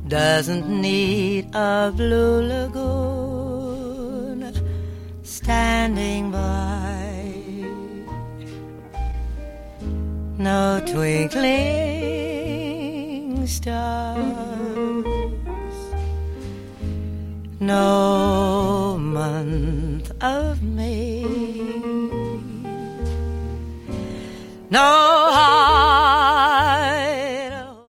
doesn't need a blue lagoon standing by, no twinkling stars, no month of May, no